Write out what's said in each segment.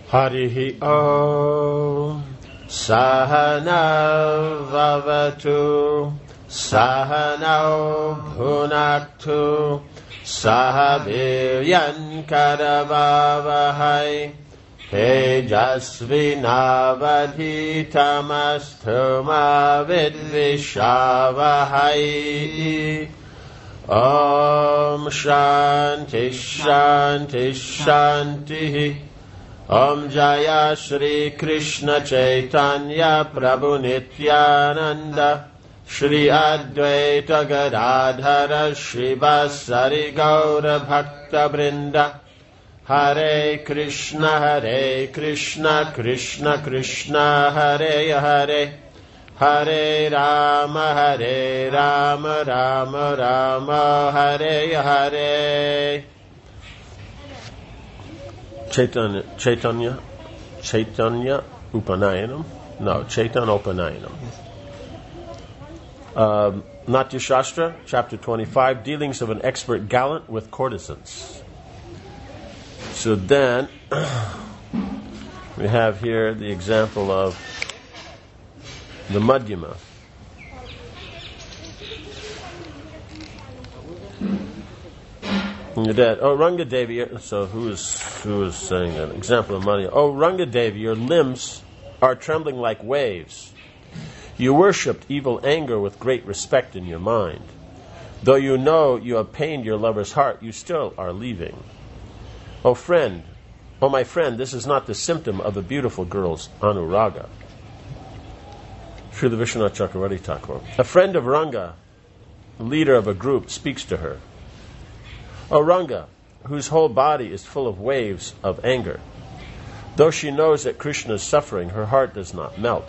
Harihi Om Sahana Vavatu Sahana Bhunaktu Sahaviryan Karavavahai Tejasvinavadhitamastu ma vidvishavahai. Om Shanti Shanti Shanti. Om Jaya Shri Krishna Chaitanya Prabhu Nityananda Shri Advaita Gadadhara Shri Vasari Gaura Bhakta Brinda. Hare Krishna Krishna Krishna Hare Hare Hare Rama Rama Rama Hare Hare. Chaitanya Upanayanam? No, Chaitanya Upanayanam. Natya Shastra, chapter 25, dealings of an expert gallant with courtesans. So then, we have here the example of the Madhyama. That Rangadevi. So who is saying an example of Madhyama? Oh Rangadevi, your limbs are trembling like waves. You worshipped evil anger with great respect in your mind. Though you know you have pained your lover's heart, you still are leaving. Oh my friend, this is not the symptom of a beautiful girl's anuraga. Srila Vishwanath Chakravarti Thakur. A friend of Ranga, leader of a group, speaks to her. O Ranga, whose whole body is full of waves of anger. Though she knows that Krishna is suffering, her heart does not melt.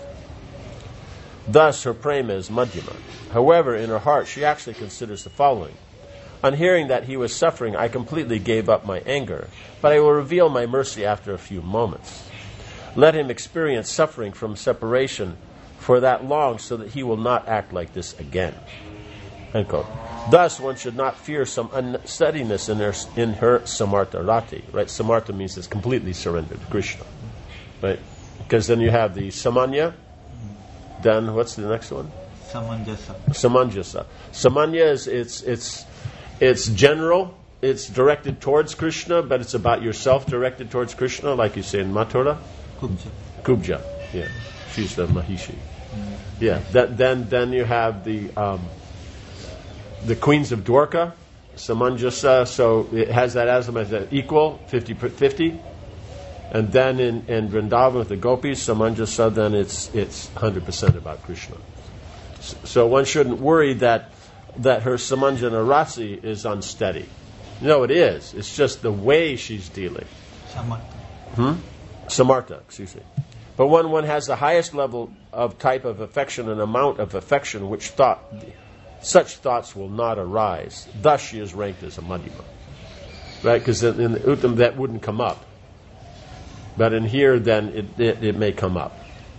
Thus her prema is madhyama. However, in her heart she actually considers the following. On hearing that he was suffering, I completely gave up my anger, but I will reveal my mercy after a few moments. Let him experience suffering from separation for that long so that he will not act like this again. End quote. Thus, one should not fear some unsteadiness in her samartha rati. Right? Samartha means it's completely surrendered to Krishna. Right? Because then you have the samanya. Then what's the next one? Samanjasa. Samanya is it's general. It's directed towards Krishna, but it's about yourself directed towards Krishna, like you say in Mathura. Kubja. Yeah, she's the Mahishi. Yeah. Then you have the queens of Dwarka, Samanjasa, so it has that as an equal, 50-50. And then in Vrindavan with the gopis, Samanjasa, then it's 100% about Krishna. So one shouldn't worry that her Samanjana Rasi is unsteady. No, it is. It's just the way she's dealing. Samartha, excuse me. But when one has the highest level of type of affection and amount of affection such thoughts will not arise. Thus she is ranked as a madhyama. Right? Because in the Uttam that wouldn't come up. But in here then it may come up.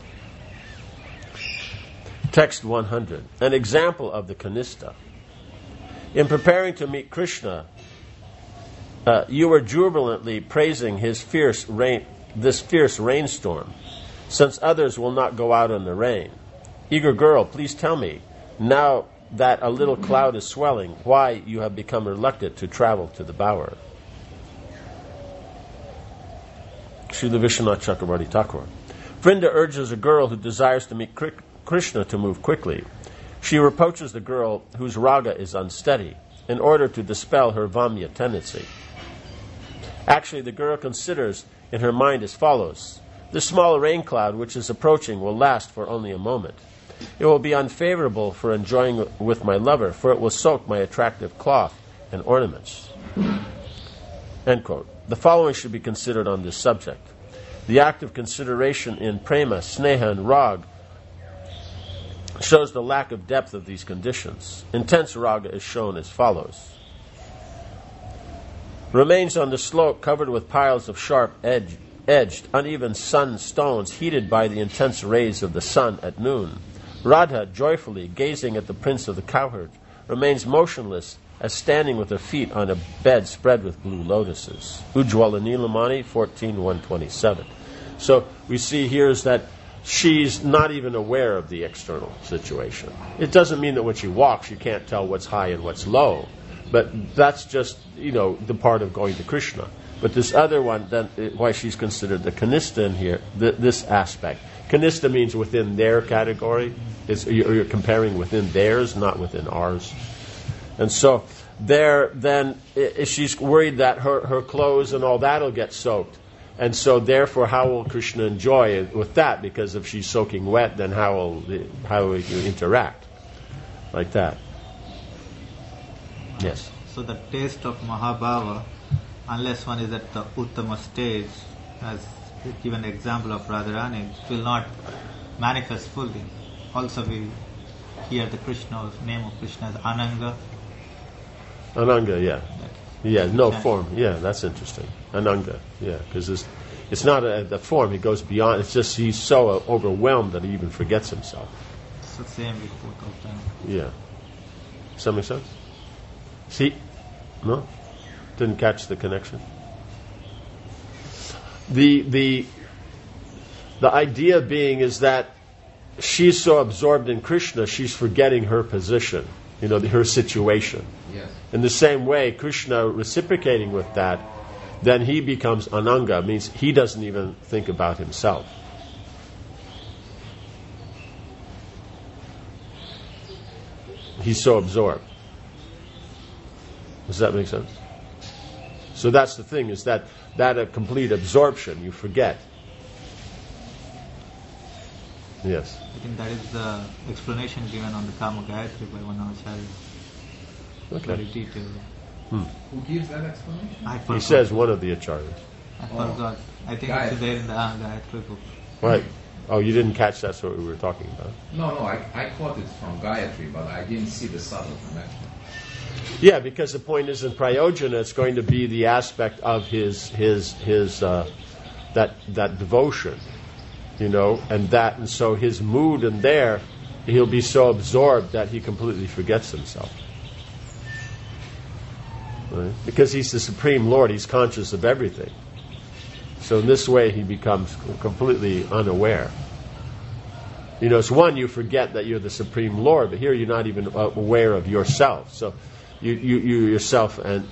Text 100. An example of the Kanistha. In preparing to meet Krishna, you were jubilantly praising this fierce rainstorm, since others will not go out in the rain. Eager girl, please tell me, now that a little cloud is swelling, why you have become reluctant to travel to the bower. Srila Vishwanath Chakravarti Thakur. Vrinda urges a girl who desires to meet Krishna to move quickly. She reproaches the girl whose raga is unsteady in order to dispel her vamya tendency. Actually, the girl considers in her mind as follows. This small rain cloud which is approaching will last for only a moment. It will be unfavorable for enjoying with my lover, for it will soak my attractive cloth and ornaments. End quote. The following should be considered on this subject. The act of consideration in prema, sneha, and rag shows the lack of depth of these conditions. Intense raga is shown as follows. Remains on the slope covered with piles of sharp-edged, uneven sun stones heated by the intense rays of the sun at noon. Radha, joyfully gazing at the prince of the cowherd, remains motionless as standing with her feet on a bed spread with blue lotuses. Ujjwala Nilamani, 14.127. So we see here is that she's not even aware of the external situation. It doesn't mean that when she walks, you can't tell what's high and what's low. But that's just, the part of going to Krishna. But this other one, then, why she's considered the kanista in here, this aspect. Kanista means within their category. You're comparing within theirs, not within ours. And so there, then, she's worried that her clothes and all that will get soaked. And so therefore, how will Krishna enjoy it with that? Because if she's soaking wet, then how will you interact? Like that. Yes. So the taste of Mahabhava, unless one is at the Uttama stage, as given the example of Radharani, will not manifest fully. Also we hear the name of Krishna as Ananga. Ananga, yeah. Yeah, no form. Yeah, that's interesting. Ananga, yeah, because it's not the form. He goes beyond. It's just he's so overwhelmed that he even forgets himself. It's the same with both of them. Yeah. Does that make sense? See? No? Didn't catch the connection? The idea being is that she's so absorbed in Krishna, she's forgetting her position, her situation. Yes. In the same way, Krishna reciprocating with that, then he becomes Ananga, means he doesn't even think about himself. He's so absorbed. Does that make sense? So that's the thing, is that a complete absorption, you forget. Yes. I think that is the explanation given on the Kama Gayatri by one Acharya. Okay. Very detailed. Who gives that explanation? He says one of the acharyas. I forgot. I think it's there in the Gayatri book. Right. Oh, you didn't catch that's what we were talking about? No, I caught it from Gayatri, but I didn't see the subtle connection. Yeah, because the point is in Prayojana, it's going to be the aspect of his that devotion, and so his mood and there, he'll be so absorbed that he completely forgets himself. Right? Because he's the Supreme Lord, he's conscious of everything. So in this way, he becomes completely unaware. It's one, you forget that you're the Supreme Lord, but here you're not even aware of yourself. So you yourself and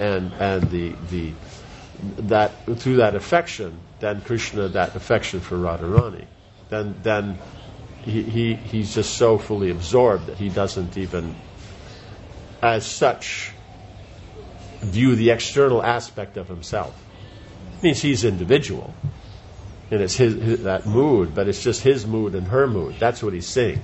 that through that affection, then Krishna, that affection for Radharani, then he's just so fully absorbed that he doesn't even, as such, view the external aspect of himself. It means he's individual, and it's his that mood, but it's just his mood and her mood. That's what he's seeing.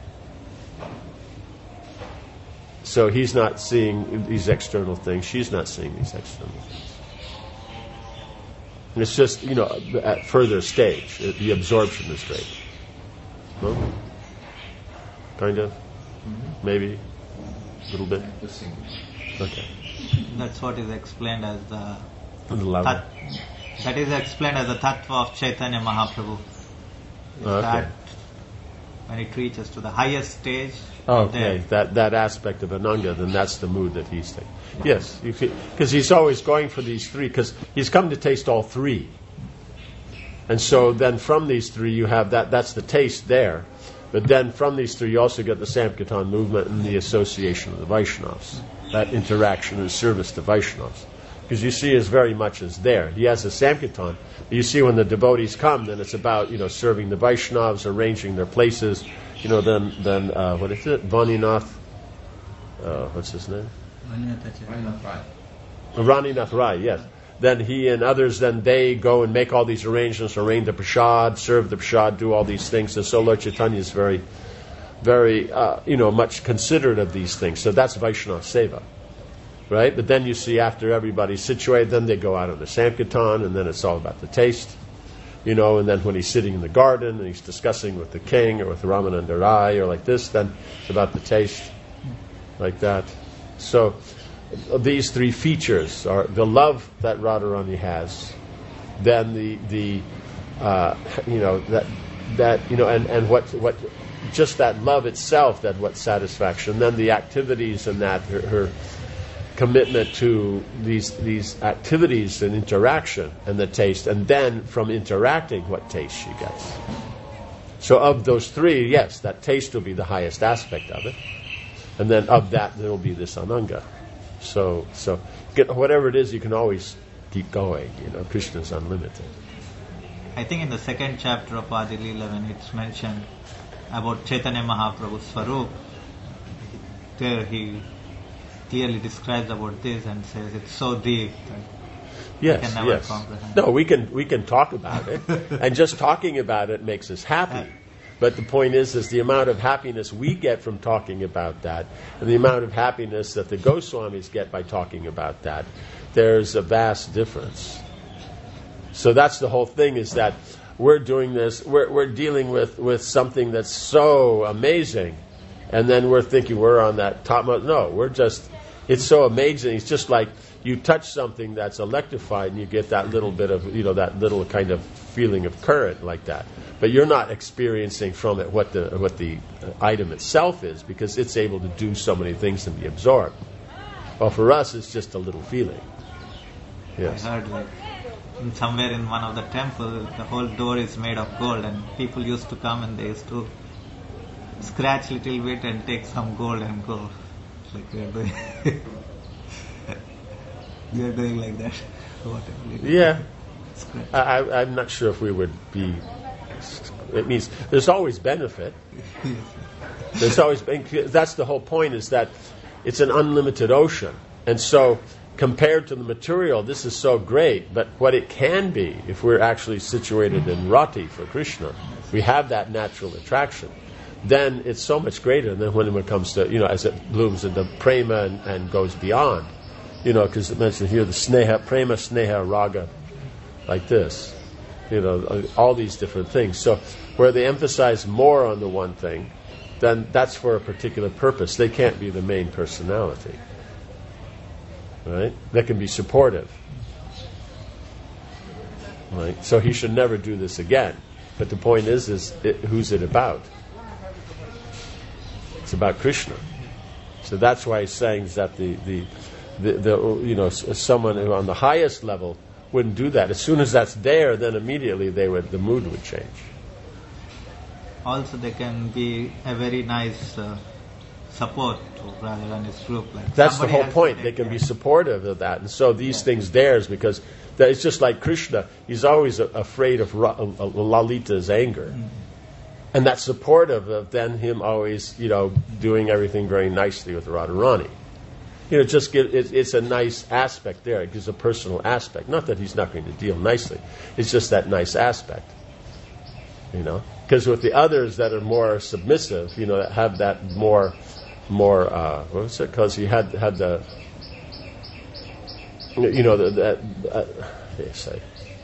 So he's not seeing these external things. She's not seeing these external things. And it's just, at further stage, the absorption is great. No? Kind of? Mm-hmm. Maybe? A little bit? Okay. That's what is explained as the... That is explained as the Tattva of Chaitanya Mahaprabhu. Okay. That when it reaches to the highest stage... Okay, that aspect of Ananga, then that's the mood that he's taking. Yes, because he's always going for these three, because he's come to taste all three. And so then from these three you have that's the taste there. But then from these three you also get the Sankirtan movement and the association of the Vaishnavas. That interaction and service to Vaishnavas. Because you see as very much as there. He has a Sankirtan. You see when the devotees come, then it's about, serving the Vaishnavas, arranging their places. Then what is it? Vaninath. What's his name? Raninath Rai, yes. Then he and others, then they go and make all these arrangements, arrange the prasad, serve the prasad, do all these things. And so Lord Chaitanya is very, very, much considerate of these things. So that's Vaishnava Seva, right? But then you see after everybody's situated, then they go out on the Sankirtan, and then it's all about the taste. And then when he's sitting in the garden and he's discussing with the king or with Ramananda Rai or like this, then it's about the taste, like that. So these three features are the love that Radharani has, then and what just that love itself, that what satisfaction, then the activities and that her commitment to these activities and interaction and the taste, and then from interacting, what taste she gets. So of those three, yes, that taste will be the highest aspect of it, and then of that there will be this ananga. So whatever it is, you can always keep going. Krishna is unlimited. I think in the second chapter of Adi Leela, when it's mentioned about Chaitanya Mahaprabhu's Swarup, there he clearly describes about this and says it's so deep that yes, we can never comprehend. No, we can talk about it, and just talking about it makes us happy. But the point is the amount of happiness we get from talking about that, and the amount of happiness that the Goswamis get by talking about that, there's a vast difference. So that's the whole thing, is that we're doing this, we're dealing with something that's so amazing, and then we're thinking we're on that top. No, it's so amazing. It's just like you touch something that's electrified and you get that little bit of, that little kind of feeling of current like that. But you're not experiencing from it what the item itself is, because it's able to do so many things and be absorbed. Well, for us, it's just a little feeling. Yes. I heard somewhere in one of the temples, the whole door is made of gold, and people used to come and they used to scratch a little bit and take some gold and go. Like we are doing. We are doing like that. Whatever. Yeah. I'm not sure if we would be. It means there's always benefit. There's always. That's the whole point, is that it's an unlimited ocean, and so compared to the material, this is so great. But what it can be, if we're actually situated in rati for Krishna, we have that natural attraction. Then it's so much greater than when it comes to, as it blooms into prema and goes beyond. Because it mentions here the sneha, prema, sneha, raga, like this. All these different things. So where they emphasize more on the one thing, then that's for a particular purpose. They can't be the main personality. Right? They can be supportive. Right? So he should never do this again. But the point is who's it about? It's about Krishna. So that's why he's saying that the someone who on the highest level wouldn't do that. As soon as that's there, then immediately the mood would change. Also, they can be a very nice support to Radharani's group. Like that's the whole point. They can be supportive of that, and so these things theirs, because it's just like Krishna. He's always afraid of Lalita's anger. Mm-hmm. And that's supportive of then him always, doing everything very nicely with Radharani. It's a nice aspect there. It gives a personal aspect. Not that he's not going to deal nicely. It's just that nice aspect. Because with the others that are more submissive, that have that more, what was it? Because he had the, say.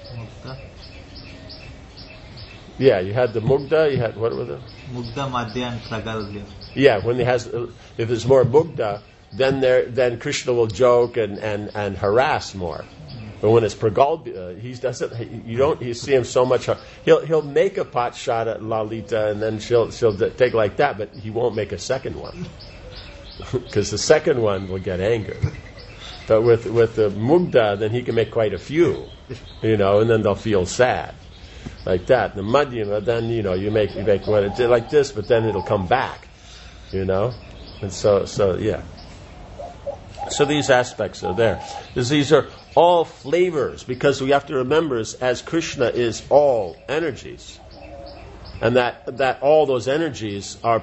Yeah, you had the mugda, you had, what were the? Mugda, madhya, and pragalbya. Yeah, if there's more mugda, then Krishna will joke and harass more. But when it's pragalbya, you see him so much. He'll make a pot shot at Lalita, and then she'll take like that, but he won't make a second one. Because the second one will get angered. But with the mugda, then he can make quite a few, and then they'll feel sad. Like that. The madhyama, then you make what it did like this, but then it'll come back, and so yeah. So these aspects are there. These are all flavors, because we have to remember, as Krishna is all energies, and that all those energies are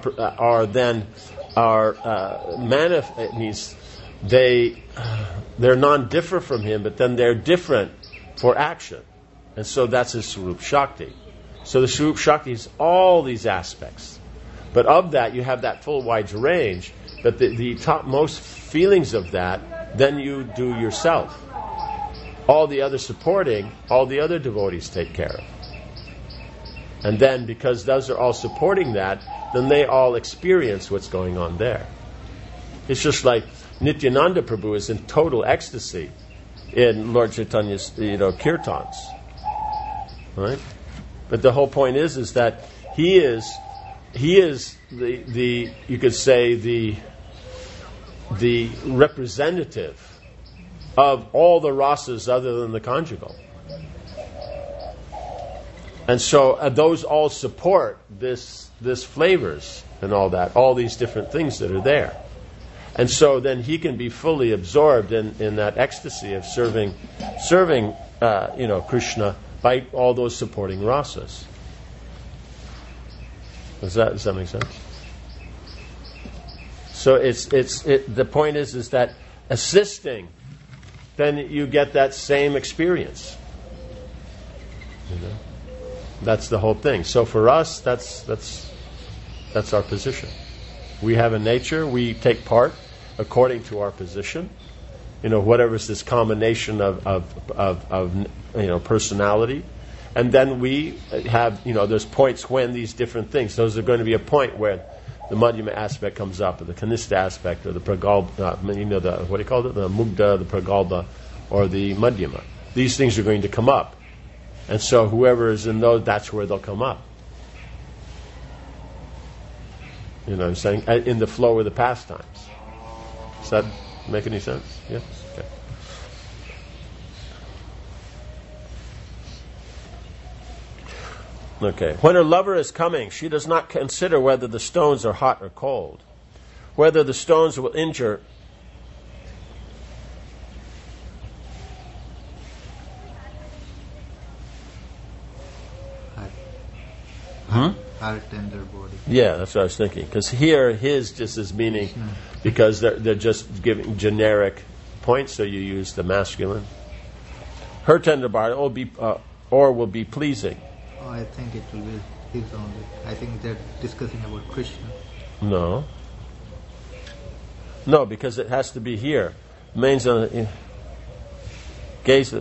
manifest. It means they're non-different from him, but then they're different for action. And so that's his Swarup Shakti. So the Swarup Shakti is all these aspects. But of that, you have that full wide range. But the topmost feelings of that, then you do yourself. All the other supporting, all the other devotees take care of. And then, because those are all supporting that, then they all experience what's going on there. It's just like Nityananda Prabhu is in total ecstasy in Lord Chaitanya's kirtans. Right? But the whole point is that he is the you could say the the representative of all the rasas other than the conjugal. And so those all support this flavors and all that, all these different things that are there. And so then he can be fully absorbed in that ecstasy of serving Krishna by all those supporting rasas. Does that make sense? So the point is that assisting, then you get that same experience. That's the whole thing. So for us, that's our position. We have a nature. We take part according to our position. Whatever is this combination of personality, and then we have there's points when these different things. Those are going to be a point where the Madhyama aspect comes up, or the Kanishta aspect, or the Pragalpa, what do you call it? The Mugdha, the Pragalpa, or the Madhyama. These things are going to come up. And so whoever is in those, that's where they'll come up. You know what I'm saying? In the flow of the pastimes. Does that make any sense? Yeah? Okay. Okay. When her lover is coming, she does not consider whether the stones are hot or cold, whether the stones will injure. Heart tender body. Yeah, that's what I was thinking. Because here, his just is meaning, because they're just giving generic points, so you use the masculine. Her tender body will be pleasing. Oh, I think it will be his only. I think they're discussing about Krishna. No, because it has to be here. Means on gaze.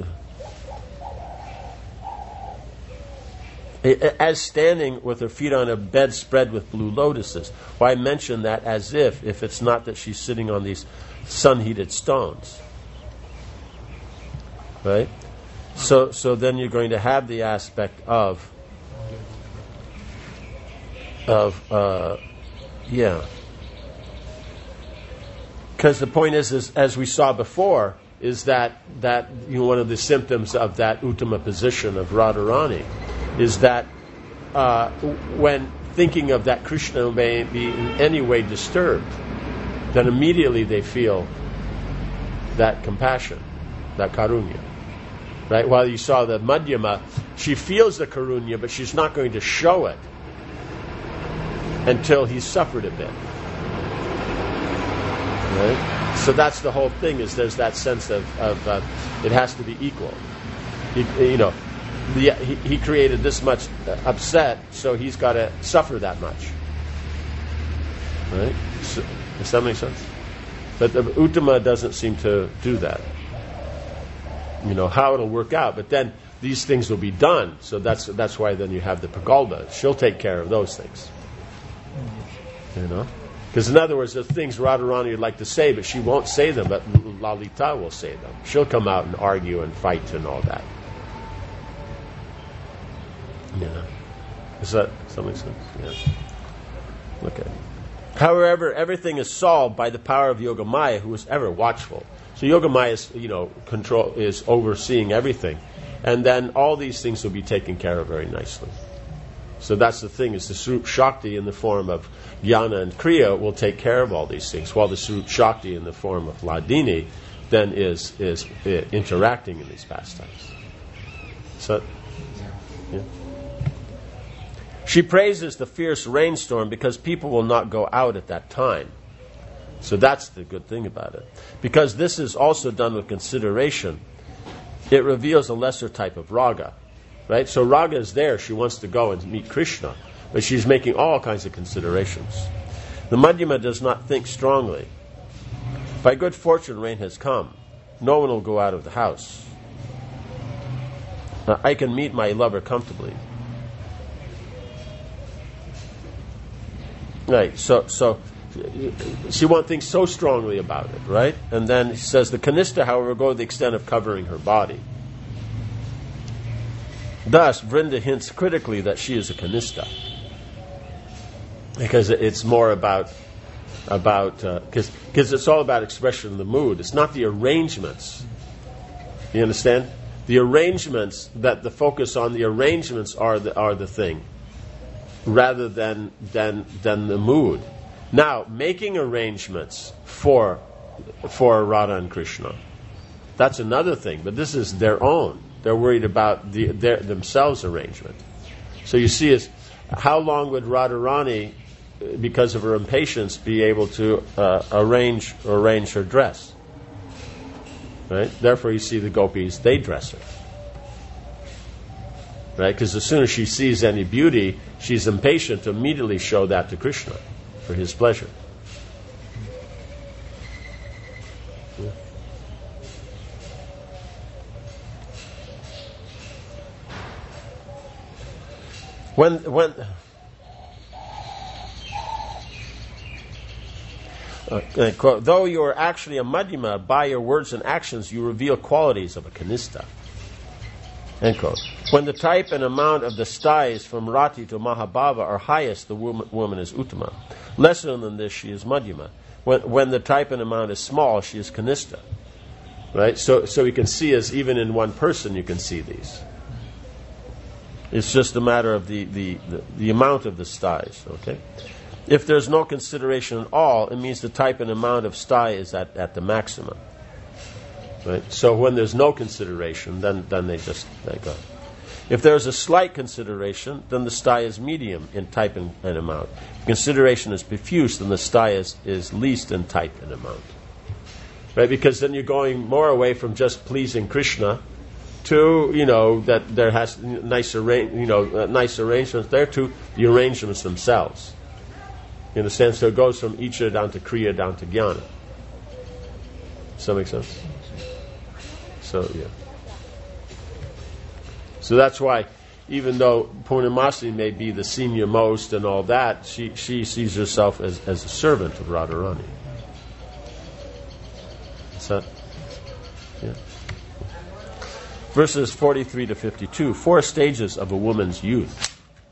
As standing with her feet on a bed spread with blue lotuses. Why mention that as if it's not that she's sitting on these sun-heated stones? Right? So then you're going to have the aspect of Because the point is, as we saw before, is that one of the symptoms of that Uttama position of Radharani is that when thinking of that Krishna may be in any way disturbed, then immediately they feel that compassion, that karunya. Right? While you saw the Madhyama, she feels the karunya, but she's not going to show it until he's suffered a bit. Right? So that's the whole thing, is there's that sense of it has to be equal. He created this much upset, so he's got to suffer that much. Right? So, does that make sense? But the Uttama doesn't seem to do that. How it'll work out, but then these things will be done. So that's why then you have the Pragalpa. She'll take care of those things. Because in other words, there's things Radharani would like to say, but she won't say them, but Lalita will say them. She'll come out and argue and fight and all that. Yeah. Does that make sense? Yeah. Okay. However, everything is solved by the power of Yogamaya, who is ever watchful. So Yogamaya is overseeing everything, and then all these things will be taken care of very nicely. So that's the thing, is the Swarup Shakti in the form of Jnana and Kriya will take care of all these things, while the Swarup Shakti in the form of Hladini then is interacting in these pastimes. So, yeah. She praises the fierce rainstorm because people will not go out at that time. So that's the good thing about it. Because this is also done with consideration, it reveals a lesser type of raga. Right? So raga is there, she wants to go and meet Krishna, but she's making all kinds of considerations. The Madhyama does not think strongly. By good fortune, rain has come. No one will go out of the house. I can meet my lover comfortably. Right, so she won't think so strongly about it, right? And then he says, the Kanishta, however, go to the extent of covering her body. Thus, Vrinda hints critically that she is a Kanishta, because it's more about because it's all about expression of the mood. It's not the arrangements. You understand? The arrangements, that the focus on the arrangements are the thing, rather than the mood. Now, making arrangements for Radha and Krishna, that's another thing. But this is their own. They're worried about their themselves arrangement. So you see, is how long would Radharani, because of her impatience, be able to arrange her dress? Right? Therefore, you see the gopis, they dress her. Right? Because as soon as she sees any beauty, she's impatient to immediately show that to Krishna for his pleasure. Yeah. Quote, though you are actually a Madhyama, by your words and actions you reveal qualities of a Kanista. End quote. When the type and amount of the stais from Rati to Mahabhava are highest, the woman is Uttama. Lesser than this, she is Madhyama. When the type and amount is small, she is Kanista. Right? So you can see, as even in one person, you can see these. It's just a matter of the amount of the stais. Okay? If there's no consideration at all, it means the type and amount of stai is at the maximum. Right? So when there's no consideration, then they go. If there's a slight consideration, then the stai is medium in type and amount. If consideration is profuse, then the stai is least in type and amount. Right? Because then you're going more away from just pleasing Krishna to, that there has nice arrangements there, to the arrangements themselves. You understand? So it goes from Icha down to Kriya down to Jnana. Does that make sense? So, yeah. So that's why, even though Purnamasi may be the senior most and all that, she sees herself as a servant of Radharani. Is that? Yeah. Verses 43 to 52, 4 stages of a woman's youth.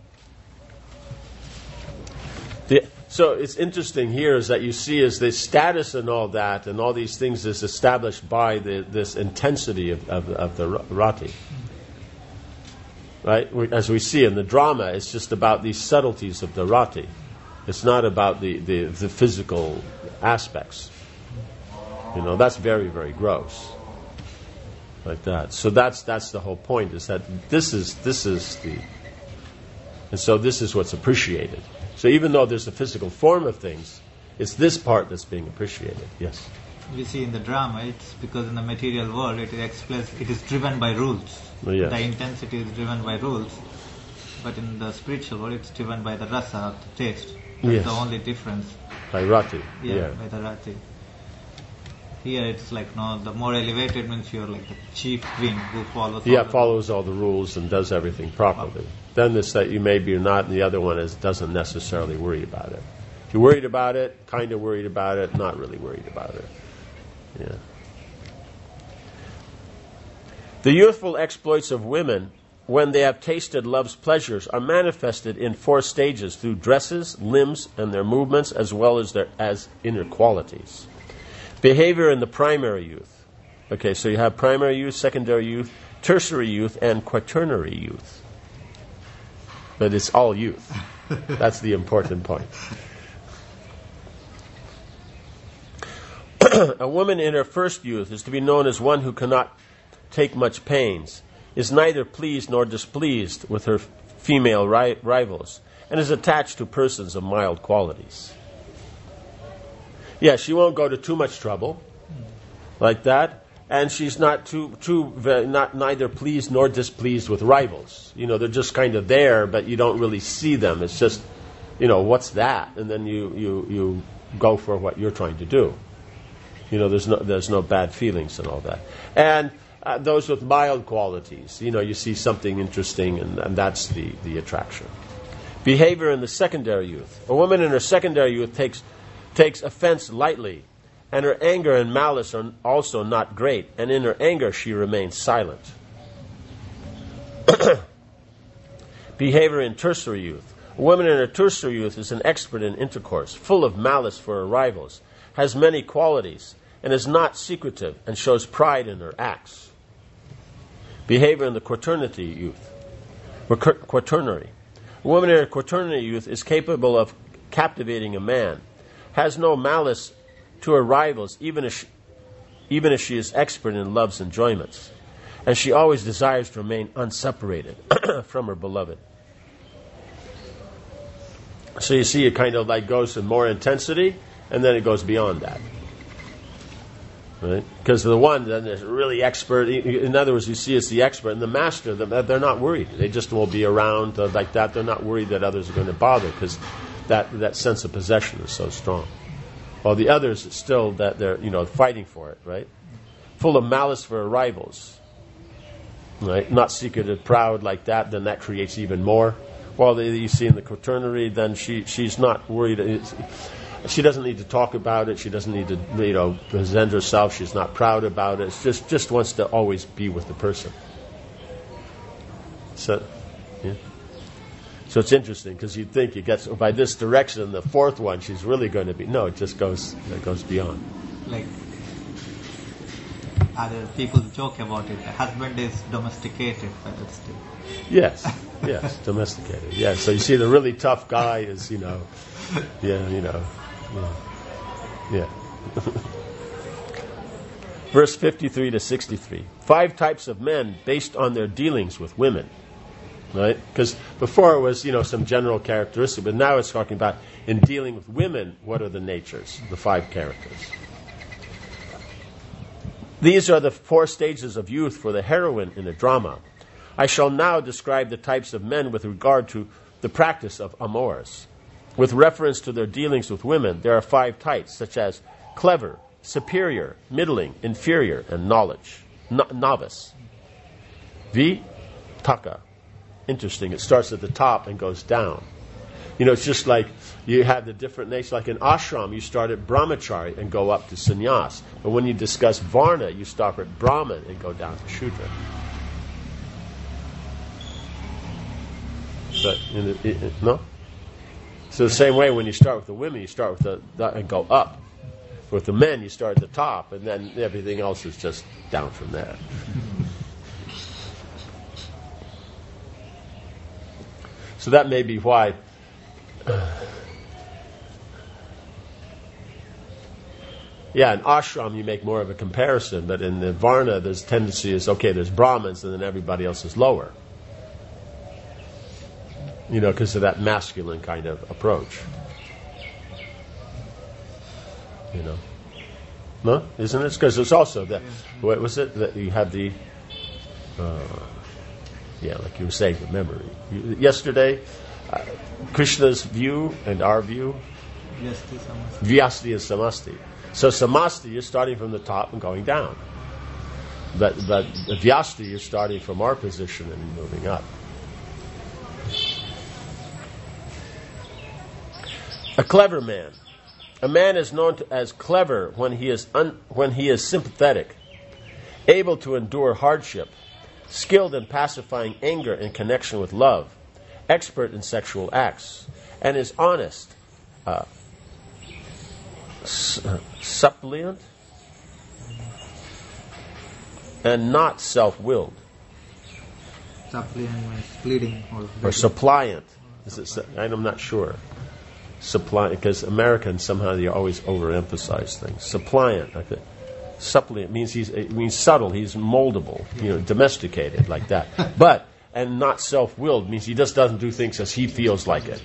So it's interesting here is that you see as the status and all that and all these things is established by this intensity of the Rati. Right? As we see in the drama, it's just about these subtleties of the Rati. It's not about the physical aspects. That's very, very gross. Like that. So that's the whole point, is that this is the... And so this is what's appreciated. So even though there's a physical form of things, it's this part that's being appreciated. Yes? We see in the drama, it's because in the material world it is driven by rules. Well, yes. The intensity is driven by rules. But in the spiritual world, it's driven by the rasa, the taste. That's yes. the only difference. By Rati. Yeah, by the Rati. Here it's like, the more elevated means you're like the chief queen who follows follows all the rules and does everything properly. Then it's that you maybe you're not, and the other one doesn't necessarily worry about it. If you're worried about it, kind of worried about it, not really worried about it. Yeah. The youthful exploits of women, when they have tasted love's pleasures, are manifested in 4 stages through dresses, limbs, and their movements, as well as their inner qualities. Behavior in the primary youth. Okay, so you have primary youth, secondary youth, tertiary youth, and quaternary youth. But it's all youth. That's the important point. A woman in her first youth is to be known as one who cannot take much pains, is neither pleased nor displeased with her female rivals, and is attached to persons of mild qualities. Yeah, she won't go to too much trouble, like that, and she's not neither pleased nor displeased with rivals. They're just kind of there, but you don't really see them. It's just, what's that? And then you go for what you're trying to do. There's no bad feelings and all that. And those with mild qualities, you see something interesting, and that's the attraction. Behavior in the secondary youth. A woman in her secondary youth takes offense lightly, and her anger and malice are also not great, and in her anger she remains silent. Behavior in tertiary youth. A woman in her tertiary youth is an expert in intercourse, full of malice for her rivals, has many qualities, and is not secretive, and shows pride in her acts. Behavior in the quaternary youth. Quaternary. A woman in her quaternary youth is capable of captivating a man, has no malice to her rivals, even if she is expert in love's enjoyments, and she always desires to remain unseparated from her beloved. So you see, it kind of like goes to more intensity, and then it goes beyond that. Right? Because the one then is really expert. In other words, you see it's the expert, and the master, they're not worried. They just will be around like that. They're not worried that others are going to bother, because that sense of possession is so strong. While the others, it's still that they're fighting for it, right? Full of malice for her rivals, right? Not secretive, proud like that. Then that creates even more. While you see in the quaternary, then she's not worried. She doesn't need to talk about it. She doesn't need to present herself. She's not proud about it. It's just wants to always be with the person. So, yeah. So it's interesting, because you'd think it gets by this direction. The fourth one, she's really going to be. No, it goes beyond. Like other people joke about it. The husband is domesticated, but it's still. Yes, domesticated. Yeah. So you see, the really tough guy is, yeah. Verse 53 to 63. 5 types of men based on their dealings with women. Right? Because before it was, some general characteristic, but now it's talking about in dealing with women, what are the natures, the 5 characters. These are the 4 stages of youth for the heroine in a drama. I shall now describe the types of men with regard to the practice of amours. With reference to their dealings with women, there are 5 types, such as clever, superior, middling, inferior, and novice. Taka. Interesting. It starts at the top and goes down. It's just like you have the different natures. Like in ashram, you start at brahmachari and go up to sannyas. But when you discuss varna, you stop at brahman and go down to shudra. But no. So the same way, when you start with the women, you start with the and go up. With the men, you start at the top, and then everything else is just down from there. So that may be why in ashram you make more of a comparison, but in the varna there's tendency is, there's Brahmins and then everybody else is lower. Because of that masculine kind of approach. No? Isn't it? Because there's also that, what was it? That you have the, like you were saying, the memory. Yesterday, Krishna's view and our view, Vyasti and Samasti. So Samasti, you're starting from the top and going down. But Vyasti, you're starting from our position and moving up. A clever man. A man is known as clever when he is sympathetic, able to endure hardship, skilled in pacifying anger in connection with love, expert in sexual acts, and is honest, suppliant, and not self-willed. Suppliant means pleading or suppliant. I'm not sure. Suppliant, because Americans somehow they always overemphasize things. Suppliant, I think. Suppliant means means subtle. He's moldable, domesticated like that. And not self-willed means he just doesn't do things as he feels like it.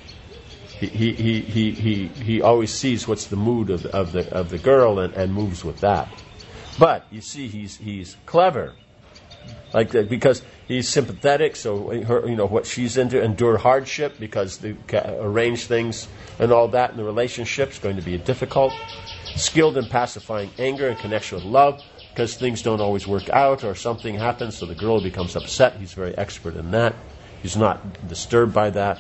He always sees what's the mood of the girl and moves with that. But you see, he's clever, like that, because he's sympathetic. So what she's into, endure hardship because they arrange things and all that in the relationship's going to be difficult. Skilled in pacifying anger in connection with love, because things don't always work out or something happens, so the girl becomes upset. He's very expert in that. He's not disturbed by that.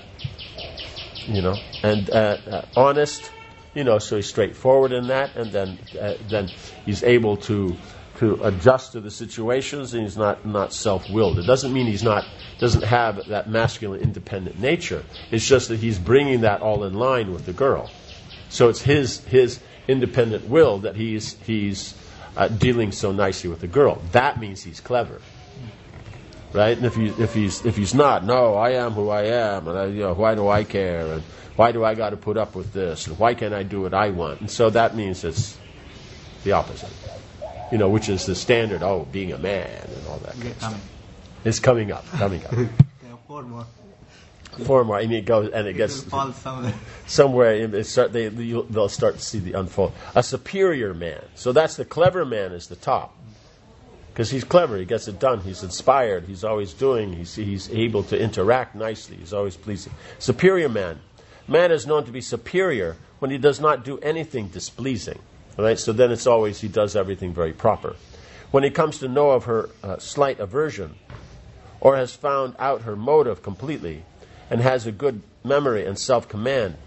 And honest. So he's straightforward in that, and then he's able to adjust to the situations, and he's not self-willed. It doesn't mean doesn't have that masculine independent nature. It's just that he's bringing that all in line with the girl. So it's his independent will that he's dealing so nicely with the girl. That means he's clever, right? And if he's not, no, I am who I am, and why do I care, and why do I got to put up with this, and why can't I do what I want? And so that means it's the opposite, which is the standard. Oh, being a man and all that. Kind of stuff. It's coming up. Yeah, 4 more. 4 more. I mean, it goes and it gets fall somewhere. Somewhere. They'll start to see the unfold. A superior man. So that's the clever man is the top, because he's clever. He gets it done. He's inspired. He's always doing. He's able to interact nicely. He's always pleasing. Superior man. Man is known to be superior when he does not do anything displeasing. Right? So then it's always he does everything very proper. When he comes to know of her slight aversion, or has found out her motive completely, and has a good memory and self-command.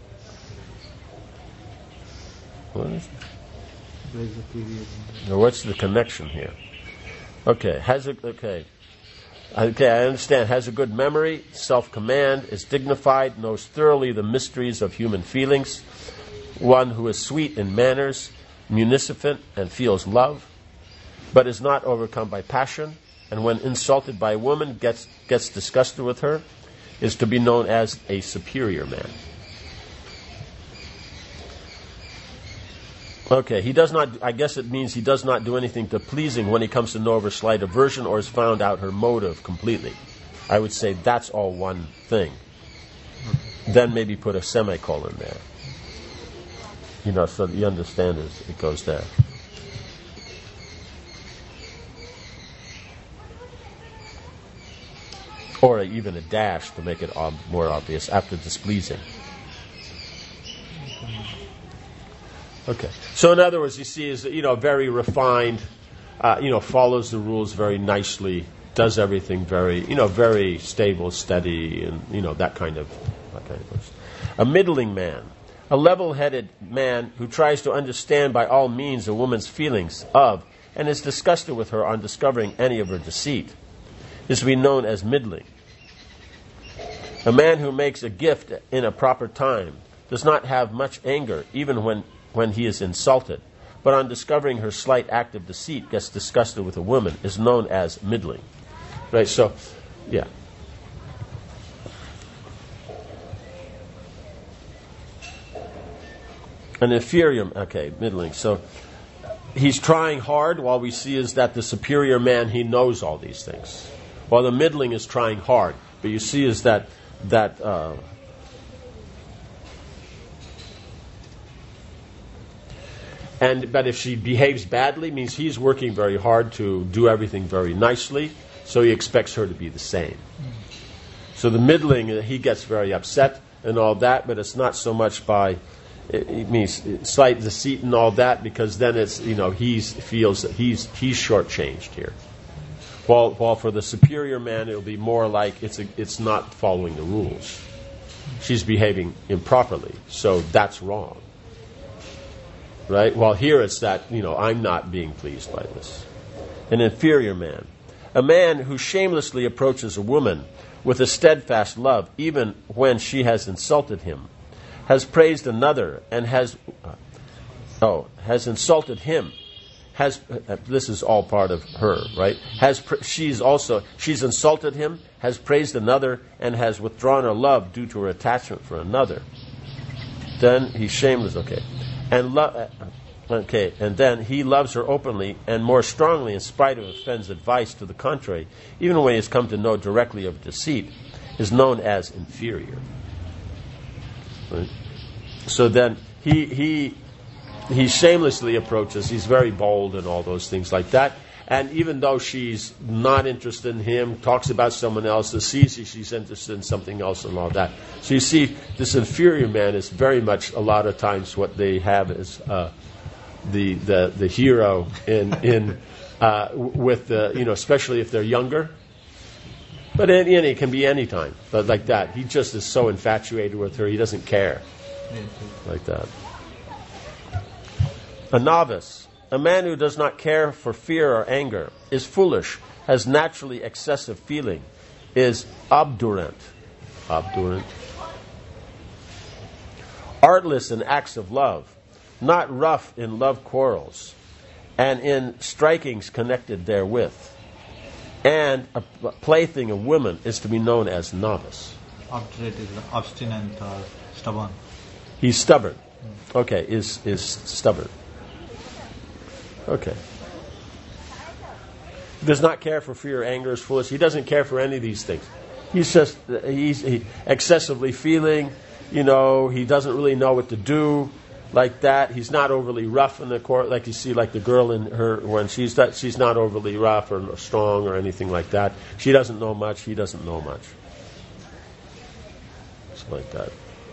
What is it? Now, what's the connection here? Okay, I understand. Has a good memory, self-command, is dignified, knows thoroughly the mysteries of human feelings, one who is sweet in manners, munificent, and feels love, but is not overcome by passion, and when insulted by a woman, gets disgusted with her, is to be known as a superior man. Okay, he does not, I guess it means he does not do anything to pleasing when he comes to know of her slight aversion or has found out her motive completely. I would say that's all one thing. Then maybe put a semicolon there. So that you understand it goes there. Or even a dash to make it more obvious after displeasing. Okay. So in other words, you see is very refined, follows the rules very nicely, does everything very, very stable, steady, and that kind of person. A middling man, a level-headed man who tries to understand by all means a woman's feelings of and is disgusted with her on discovering any of her deceit, is to be known as middling. A man who makes a gift in a proper time does not have much anger, even when he is insulted, but on discovering her slight act of deceit gets disgusted with a woman, is known as middling. Right, so, yeah. An inferior, middling. So, he's trying hard, while we see is that the superior man, he knows all these things. While the middling is trying hard. But you see is that but if she behaves badly, means he's working very hard to do everything very nicely, so he expects her to be the same. So the middling, he gets very upset and all that, but it's not so much by it means slight deceit and all that, because then it's he feels that he's shortchanged here. While for the superior man, it'll be more like it's not following the rules. She's behaving improperly, so that's wrong. Right? While here it's that, I'm not being pleased by this. An inferior man. A man who shamelessly approaches a woman with a steadfast love, even when she has insulted him, has praised another, and has insulted him. This is all part of her, right? She's insulted him, has praised another, and has withdrawn her love due to her attachment for another. Then he's shameless, and then he loves her openly and more strongly in spite of offends advice to the contrary, even when he has come to know directly of deceit, is known as inferior. Right? So then he shamelessly approaches. He's very bold and all those things like that. And even though she's not interested in him, talks about someone else, sees she's interested in something else and all that. So you see, this inferior man is very much a lot of times what they have is the hero in with the especially if they're younger. But it can be any time. But like that, he just is so infatuated with her, he doesn't care. Like that. A novice, a man who does not care for fear or anger, is foolish, has naturally excessive feeling, is obdurate. Obdurate. Artless in acts of love, not rough in love quarrels, and in strikings connected therewith. And a plaything of women is to be known as novice. Obdurate is obstinate or stubborn. He's stubborn. Okay, is stubborn. Okay. Does not care for fear, anger, is foolish. He doesn't care for any of these things. He's excessively feeling. He doesn't really know what to do. Like that, he's not overly rough in the court, like you see, like the girl in her when she's not overly rough or strong or anything like that. She doesn't know much. He doesn't know much. It's like that.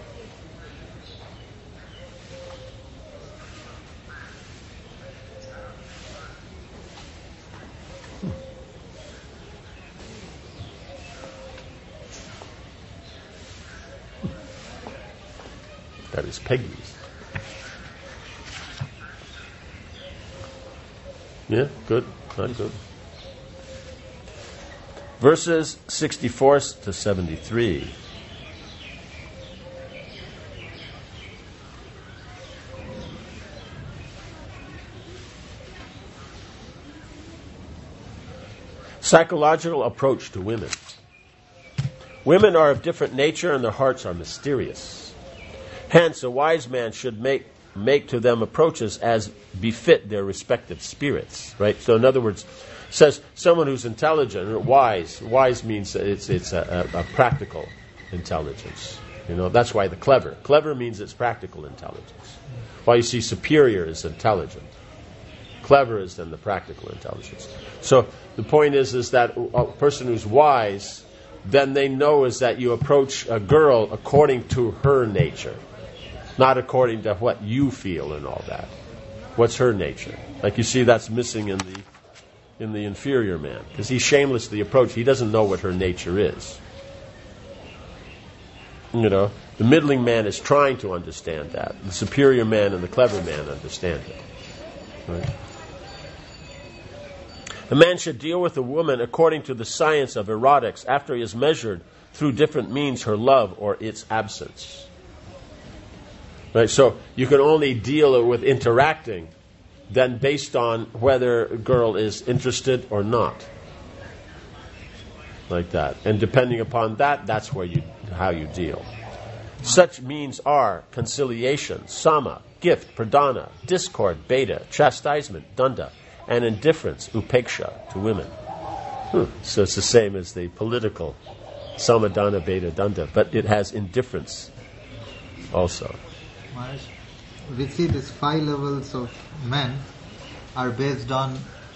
That is Peggy's. Yeah, good. Not good. Verses 64 to 73. Psychological approach to women. Women are of different nature and their hearts are mysterious. Hence, a wise man should make to them approaches as befit their respective spirits. Right? So in other words, says someone who's intelligent or wise. Wise means it's a practical intelligence. That's why the clever. Clever means it's practical intelligence. Why you see superior is intelligent. Clever is then the practical intelligence. So the point is that a person who's wise, then they know is that you approach a girl according to her nature, not according to what you feel and all that. What's her nature? Like you see, that's missing in the inferior man, because he shamelessly approached. He doesn't know what her nature is. The middling man is trying to understand that. The superior man and the clever man understand it. Right? A man should deal with a woman according to the science of erotics after he has measured through different means her love or its absence. Right? So you can only deal with interacting then based on whether a girl is interested or not. Like that. And depending upon that, that's how you deal. Such means are conciliation, sama, gift, pradana, discord, beta, chastisement, danda, and indifference, upeksha, to women. So it's the same as the political samadana, beta, danda, but it has indifference also. Maharaj, we see these 5 levels of men are based on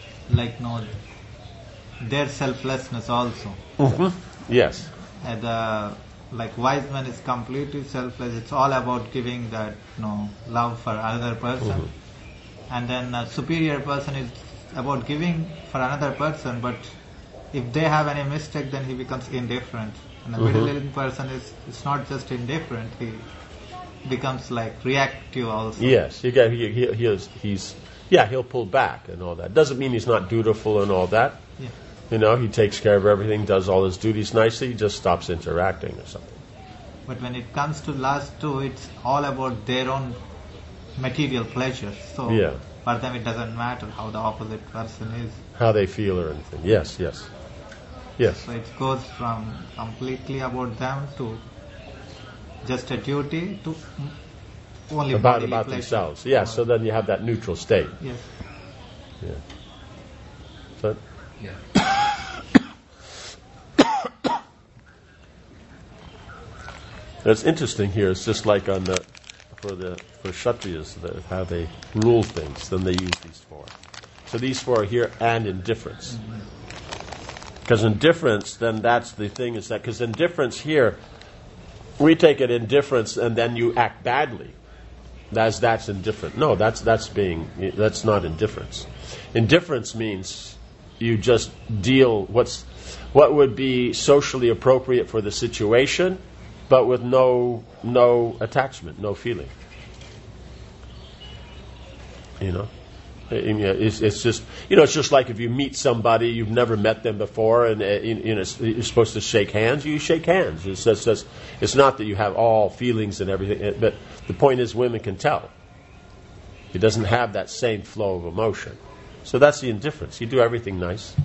their selflessness also. Mm-hmm. Yes. And wise man is completely selfless. It's all about giving that love for another person. Mm-hmm. And then a superior person is about giving for another person, but if they have any mistake, then he becomes indifferent. And the middle person is not just indifferent, he becomes reactive also. Yes, he'll pull back and all that. Doesn't mean he's not dutiful and all that. Yeah. He takes care of everything, does all his duties nicely, he just stops interacting or something. But when it comes to last 2, it's all about their own material pleasures. So for them it doesn't matter how the opposite person is. How they feel or anything. Yes. So it goes from completely about them to just a duty to only about pleasure. themselves. Yeah, so then you have that neutral state. Yes. Yeah. So, Yeah. It's interesting here. It's just like for Kshatriyas, how they rule things. Then they use these 4. So these 4 are here, and indifference. Because indifference, then that's the thing is that because indifference here, we take it indifference, and then you act badly. That's indifferent. No, that's not indifference. Indifference means you just deal what would be socially appropriate for the situation, but with no attachment, no feeling. It's just, it's just like if you meet somebody, you've never met them before, and you're supposed to shake hands. You shake hands. It's not that you have all feelings and everything, but the point is, women can tell. It doesn't have that same flow of emotion. So that's the indifference. You do everything nice.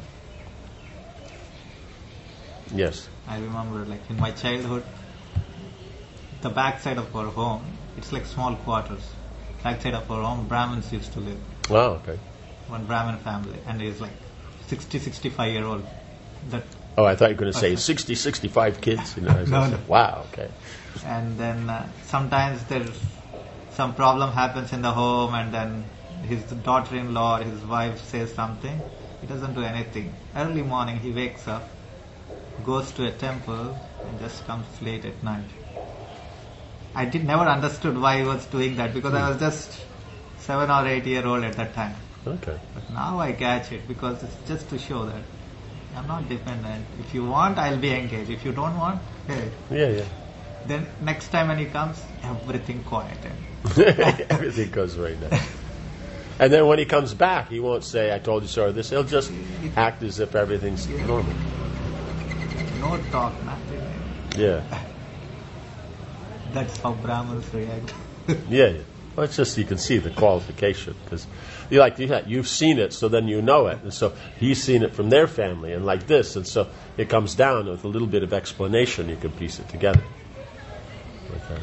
Yes. I remember, like in my childhood, the backside of our home, it's like small quarters. Backside of our home, Brahmins used to live. Oh, okay. One Brahmin family, and he's like 60, 65-year-old. Oh, I thought you were going to say 60, 65 kids. No. Wow, okay. And then sometimes there's some problem happens in the home, and then his daughter-in-law or his wife says something. He doesn't do anything. Early morning, he wakes up, goes to a temple, and just comes late at night. I never understood why he was doing that, because I was just 7 or 8 year old at that time. Okay. But now I catch it, because it's just to show that I'm not dependent. If you want, I'll be engaged. If you don't want, hey. Yeah. Then next time when he comes, everything quiet. Everything goes right now. And then when he comes back, he won't say, I told you so, or this. He'll just act as if everything's normal. No talk, nothing. Yeah. That's how Brahmins react. Yeah. Well, it's just you can see the qualification, because you've seen it, so then you know it, and so he's seen it from their family, and like this, and so it comes down with a little bit of explanation. You can piece it together. Okay.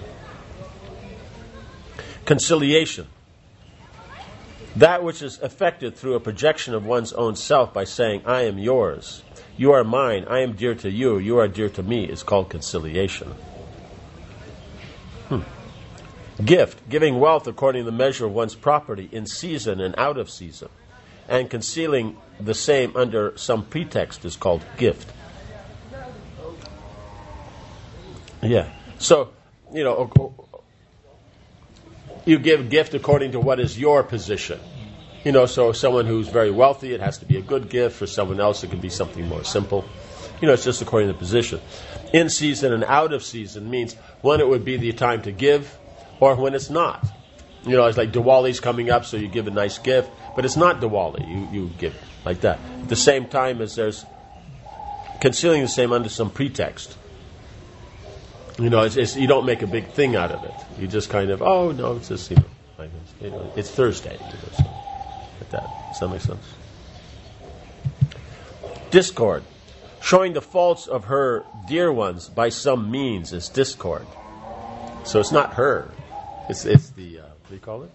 Conciliation. That which is effected through a projection of one's own self by saying, I am yours, you are mine, I am dear to you, you are dear to me, is called conciliation. Gift, giving wealth according to the measure of one's property in season and out of season, and concealing the same under some pretext is called gift. Yeah. So, you give gift according to what is your position. So someone who's very wealthy, it has to be a good gift. For someone else, it can be something more simple. It's just according to the position. In season and out of season means when it would be the time to give, or when it's not. It's like Diwali's coming up, so you give a nice gift, but it's not Diwali. You give like that. At the same time as there's concealing the same under some pretext. You don't make a big thing out of it. You just kind of, oh no, it's just like it's Thursday. So like that. Does that make sense? Discord, showing the faults of her dear ones by some means, is discord. So it's not her. It's the what do you call it?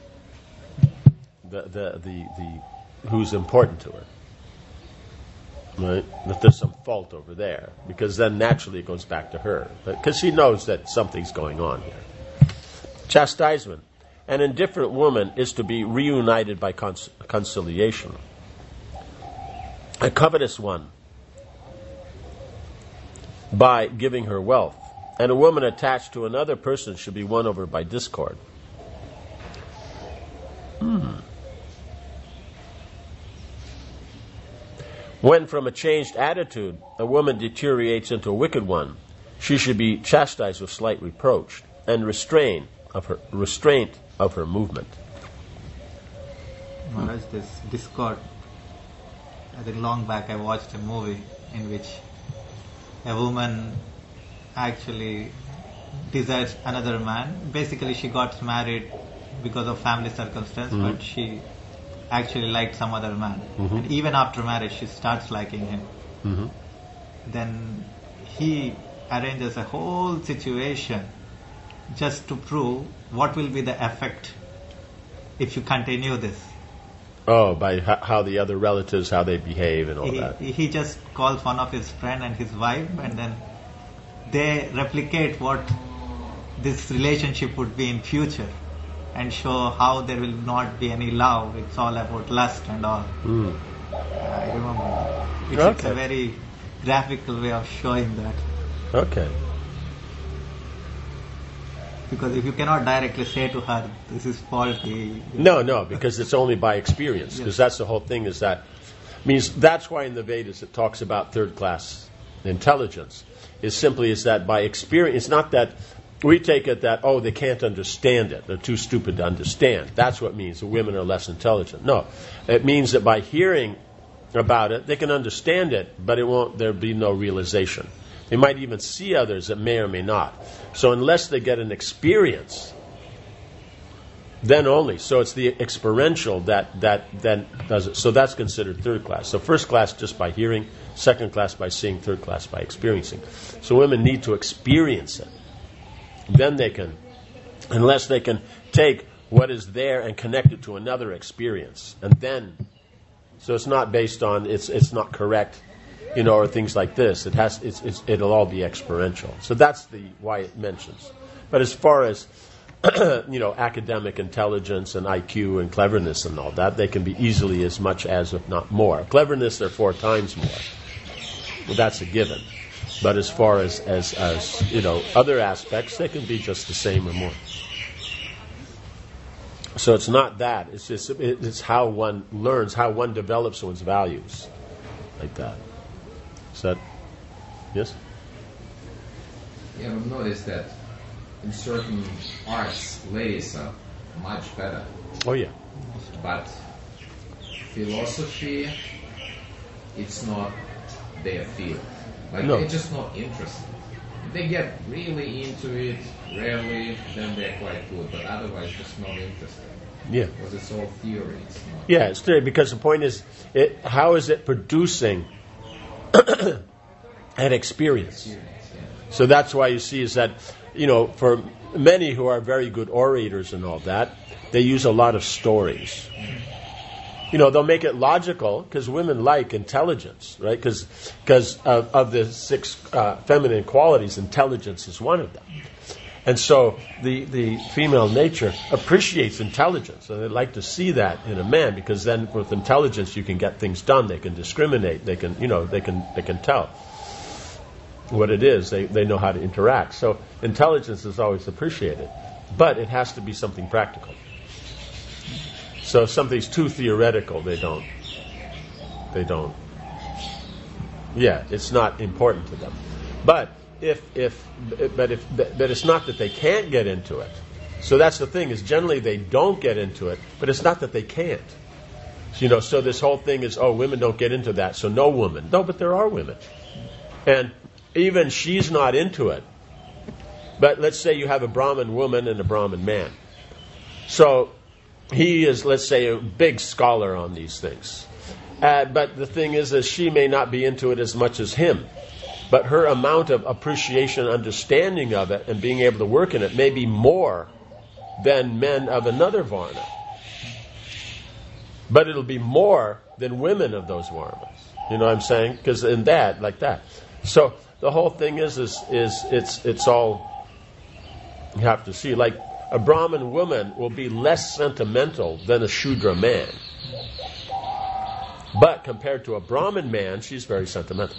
The who's important to her. Right? That there's some fault over there, because then naturally it goes back to her, because she knows that something's going on here. Chastisement. An indifferent woman is to be reunited by conciliation. A covetous one by giving her wealth, and a woman attached to another person should be won over by discord. When from a changed attitude a woman deteriorates into a wicked one, she should be chastised with slight reproach and restraint of her movement. Maharaj, this discord. I think long back I watched a movie in which a woman actually desires another man. Basically, she got married because of family circumstance, but she actually liked some other man. And even after marriage, she starts liking him. Then he arranges a whole situation just to prove what will be the effect if you continue this. Oh, by how the other relatives, how they behave and all that. He just calls one of his friend and his wife, and then they replicate what this relationship would be in future, and show how there will not be any love. It's all about lust and all. I remember. It's a very graphical way of showing that. Okay. Because if you cannot directly say to her, this is faulty. No, because it's only by experience. Because that's the whole thing, is that means that's why in the Vedas it talks about third class intelligence. Is simply is that by experience. It's not that we take it that, oh, they can't understand it. They're too stupid to understand. That's what it means that women are less intelligent. No, it means that by hearing about it, they can understand it, but there'll be no realization. They might even see others that may or may not. So unless they get an experience, then only. So it's the experiential that then does it. So that's considered third class. So first class just by hearing, second class by seeing, third class by experiencing. So women need to experience it. Then they can, unless they can take what is there and connect it to another experience. And then, so it's not based on, it's not correct, or things like this. It'll all be experiential. So that's why it mentions. But as far as, academic intelligence and IQ and cleverness and all that, they can be easily as much as, if not more. Cleverness, they're 4 times more. Well, that's a given. But as far as other aspects, they can be just the same or more. So it's not that. It's how one learns, how one develops one's values, like that. Is that yes? You ever notice that in certain arts, ladies are much better. Oh yeah. But philosophy, it's not their field. No. They're just not interested. If they get really into it, rarely, then they're quite good. But otherwise, just not interested. Yeah. Because it's all theory. It's not. Yeah, it's theory. Because the point is, how is it producing an experience? So that's why you see is that, for many who are very good orators and all that, they use a lot of stories. They'll make it logical because women like intelligence, right? Because of the 6 feminine qualities, intelligence is one of them. And so the female nature appreciates intelligence, and they like to see that in a man because then with intelligence you can get things done. They can discriminate. They can they can tell what it is. They know how to interact. So intelligence is always appreciated, but it has to be something practical. So if something's too theoretical, they don't. Yeah, it's not important to them. But but it's not that they can't get into it. So that's the thing, is generally they don't get into it, but it's not that they can't. So this whole thing is, women don't get into that, so no woman. No, but there are women. And even she's not into it. But let's say you have a Brahmin woman and a Brahmin man. So he is, let's say, a big scholar on these things. But the thing is that she may not be into it as much as him. But her amount of appreciation, understanding of it, and being able to work in it may be more than men of another Varna. But it'll be more than women of those Varnas. You know what I'm saying? Because in that, like that. So the whole thing is it's all, you have to see. Like a Brahmin woman will be less sentimental than a Shudra man. But compared to a Brahmin man, she's very sentimental.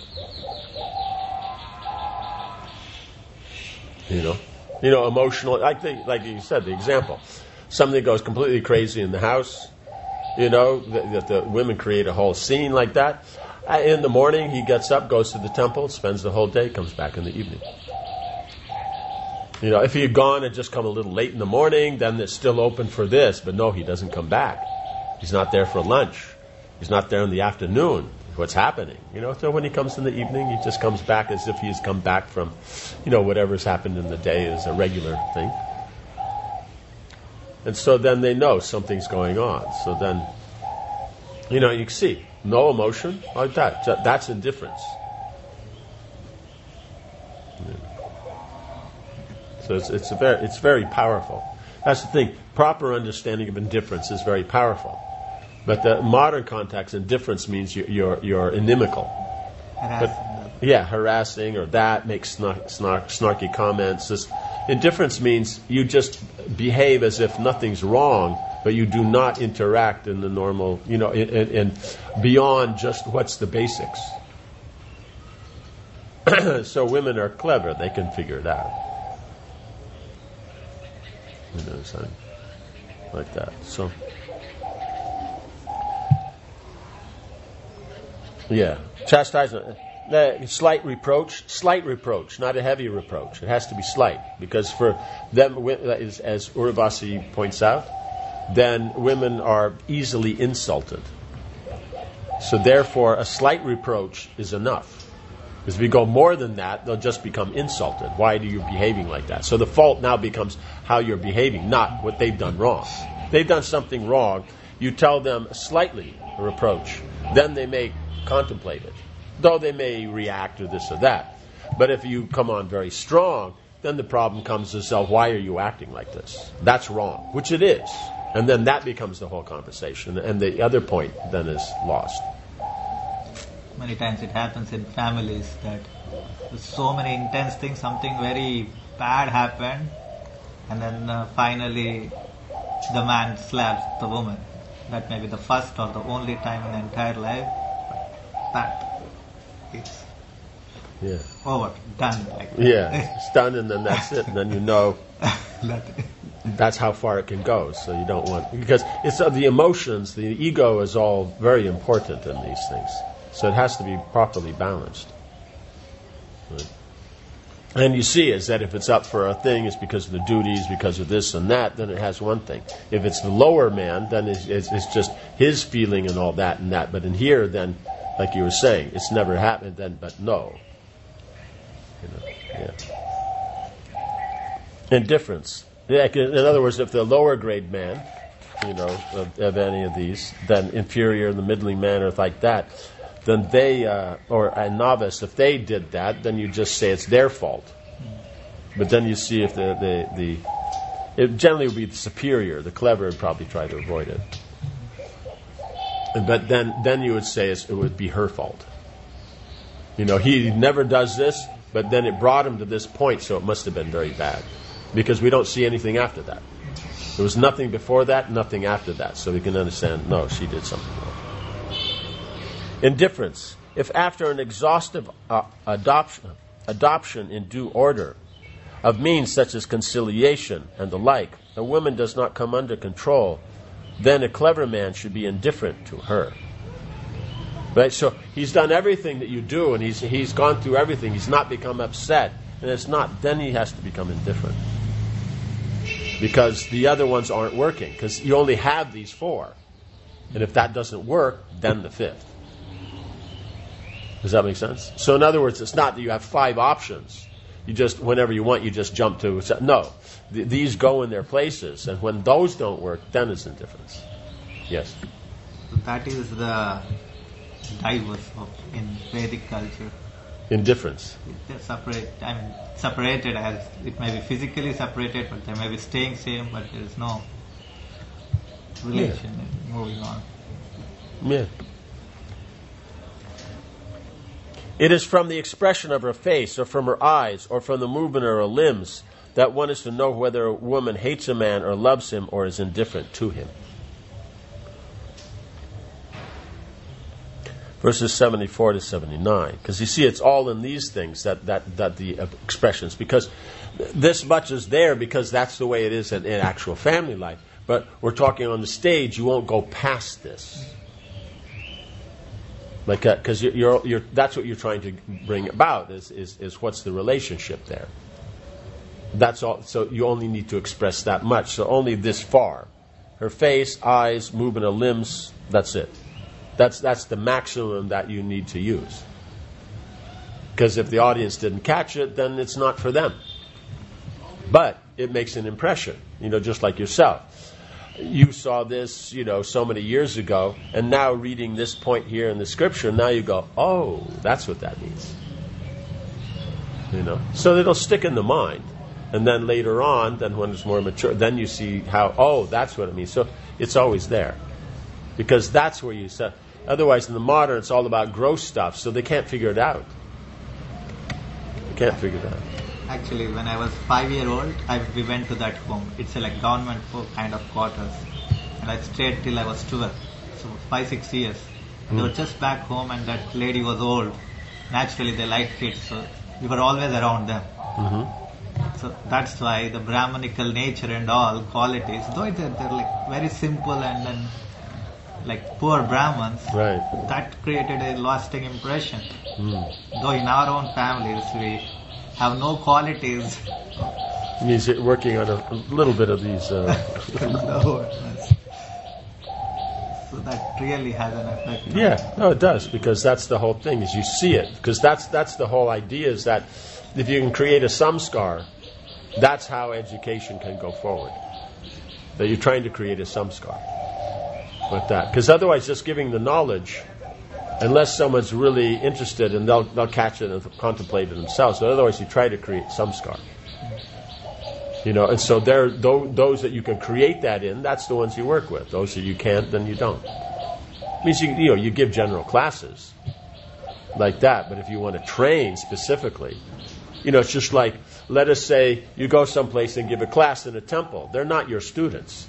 Emotional. Like you said, the example. Something goes completely crazy in the house. That the women create a whole scene like that. In the morning, he gets up, goes to the temple, spends the whole day, comes back in the evening. If he had gone and just come a little late in the morning, then it's still open for this. But no, he doesn't come back. He's not there for lunch. He's not there in the afternoon. What's happening? So when he comes in the evening, he just comes back as if he's come back from, whatever's happened in the day is a regular thing. And so then they know something's going on. So then, you can see no emotion like that. That's indifference. So it's very powerful. That's the thing. Proper understanding of indifference is very powerful. But the modern context, indifference means you're inimical. Harassing or that, makes snarky comments. Indifference means you just behave as if nothing's wrong, but you do not interact in the normal, and beyond just what's the basics. So women are clever; they can figure it out. Like that. So. Yeah, chastisement. Slight reproach, not a heavy reproach. It has to be slight, because for them, as Urvasi points out, then women are easily insulted. So therefore, a slight reproach is enough. Because if you go more than that, they'll just become insulted. Why are you behaving like that? So the fault now becomes how you're behaving, not what they've done wrong. They've done something wrong. You tell them slightly a reproach. Then they may contemplate it, though they may react or this or that. But if you come on very strong, then the problem comes to itself, why are you acting like this? That's wrong, which it is. And then that becomes the whole conversation, and the other point then is lost. Many times it happens in families that there's so many intense things, something very bad happened, and then finally the man slaps the woman. That may be the first or the only time in the entire life. That it's over, done. It's done, and then that's it. And then you know that's how far it can go. So you don't want, because it's the emotions, the ego is all very important in these things. So it has to be properly balanced. Right. And you see is that if it's up for a thing, it's because of the duties, because of this and that, then it has one thing. If it's the lower man, then it's just his feeling and all that and that. But in here, then, like you were saying, it's never happened then, but no. Indifference. In other words, if the lower grade man, of any of these, then inferior, the middling man, or like that, then they, or a novice, if they did that, then you just say it's their fault. But then you see if it generally would be the superior, the clever would probably try to avoid it. But then you would say it would be her fault. He never does this, but then it brought him to this point, so it must have been very bad. Because we don't see anything after that. There was nothing before that, nothing after that. So we can understand, no, she did something wrong. Indifference. If after an exhaustive adoption in due order of means such as conciliation and the like, a woman does not come under control, then a clever man should be indifferent to her. Right? So he's done everything that you do, and he's gone through everything. He's not become upset, and it's not. Then he has to become indifferent. Because the other ones aren't working. Because you only have these 4. And if that doesn't work, then the 5th. Does that make sense? So in other words, it's not that you have 5 options. You just, whenever you want, you just jump to... No. These go in their places. And when those don't work, then it's indifference. Yes? That is the diverse in Vedic culture. Indifference. They're separated as it may be physically separated, but they may be staying same, but there is no relation moving on. Yeah. It is from the expression of her face, or from her eyes, or from the movement of her limbs, that one is to know whether a woman hates a man or loves him or is indifferent to him. Verses 74 to 79. Because you see, it's all in these things that the expressions. Because this much is there because that's the way it is in actual family life. But we're talking on the stage, you won't go past this. Because that's what you're trying to bring about, is what's the relationship there. That's all. So you only need to express that much. So only this far. Her face, eyes, movement of limbs, that's it. That's the maximum that you need to use. Because if the audience didn't catch it, then it's not for them. But it makes an impression, just like yourself. You saw this, so many years ago, and now reading this point here in the scripture, now you go, oh, that's what that means. So it'll stick in the mind. And then later on, then when it's more mature, then you see how, oh, that's what it means. So it's always there. Because that's where you said. Otherwise, in the modern, it's all about gross stuff, so they can't figure it out. They can't figure it out. Actually, when I was 5-year-old, we went to that home. It's like government kind of quarters. And I stayed till I was 12. So 5-6 years. They were just back home, and that lady was old. Naturally, they liked kids, so we were always around them. Mm-hmm. So that's why the Brahmanical nature and all qualities, though they're like very simple, and then like poor Brahmins, Right. that created a lasting impression. Mm. Though in our own families we have no qualities. Means you're working on a little bit of these. Lowness. So that really has an effect. Yeah, no, it does, because that's the whole thing, is you see it. Because that's the whole idea, is that if you can create a samskar, that's how education can go forward. That you're trying to create a samskar with that. Because otherwise, just giving the knowledge, unless someone's really interested, and they'll catch it and contemplate it themselves. But otherwise, you try to create samskar. And so those that you can create that in, that's the ones you work with. Those that you can't, then you don't. Means you give general classes like that, but if you want to train specifically, it's just like, let us say you go someplace and give a class in a temple. They're not your students.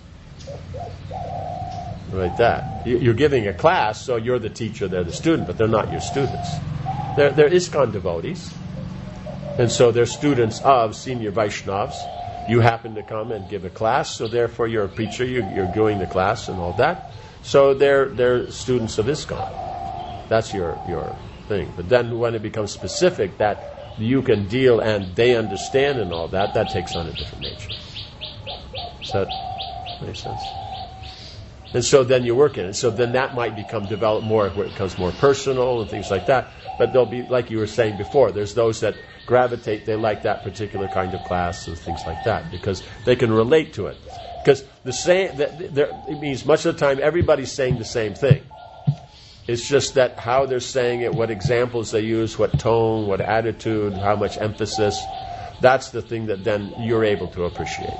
Like that. You're giving a class, so you're the teacher, they're the student, but they're not your students. They're ISKCON devotees, and so they're students of senior Vaishnavas. You happen to come and give a class, so therefore you're a preacher, you're doing the class and all that. So they're students of ISKCON. That's your thing. But then when it becomes specific that you can deal and they understand and all that, that takes on a different nature. Does that make sense? And so then you work in it. So then that might develop more, where it becomes more personal and things like that. But there'll be, like you were saying before, there's those that gravitate, they like that particular kind of class and things like that, because they can relate to it. Because it means much of the time everybody's saying the same thing. It's just that how they're saying it, what examples they use, what tone, what attitude, how much emphasis, that's the thing that then you're able to appreciate.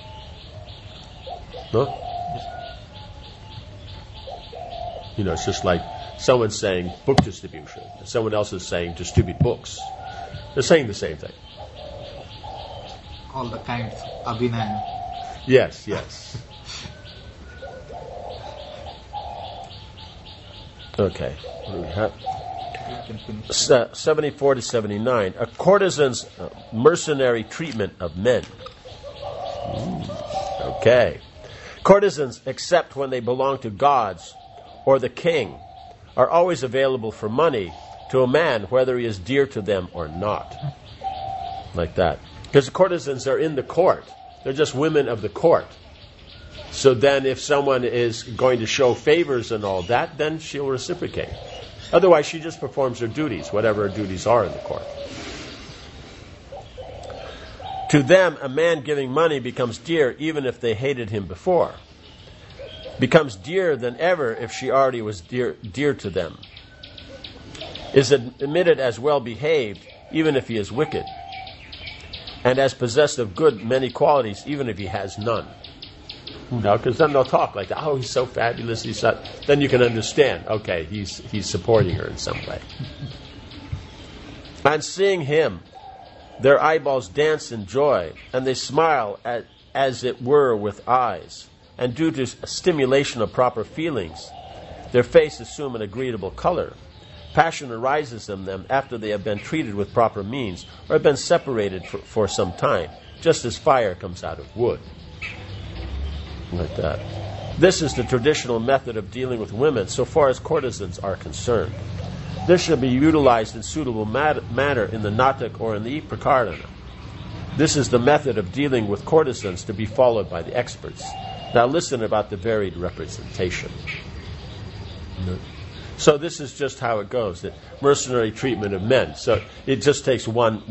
No? It's just like someone saying book distribution, and someone else is saying distribute books. They're saying the same thing. All the kinds, abhinaya. Yes. Okay. 74 to 79. A courtesan's mercenary treatment of men. Okay. Courtesans, except when they belong to gods or the king, are always available for money to a man, whether he is dear to them or not. Like that. Because the courtesans are in the court. They're just women of the court. So then if someone is going to show favors and all that, then she'll reciprocate. Otherwise, she just performs her duties, whatever her duties are in the court. To them, a man giving money becomes dear even if they hated him before. Becomes dearer than ever if she already was dear to them. Is admitted as well behaved even if he is wicked. And as possessed of good many qualities even if he has none. Because then they'll talk like that. Oh, he's so fabulous. Then you can understand. Okay, he's supporting her in some way. And seeing him, their eyeballs dance in joy, and they smile as it were with eyes. And due to stimulation of proper feelings, their faces assume an agreeable color. Passion arises in them after they have been treated with proper means, or have been separated for some time, just as fire comes out of wood. Like that. This is the traditional method of dealing with women so far as courtesans are concerned. This should be utilized in suitable manner in the Natak or in the Prakarana. This is the method of dealing with courtesans to be followed by the experts. Now listen about the varied representation. So this is just how it goes. The mercenary treatment of men. So it just takes one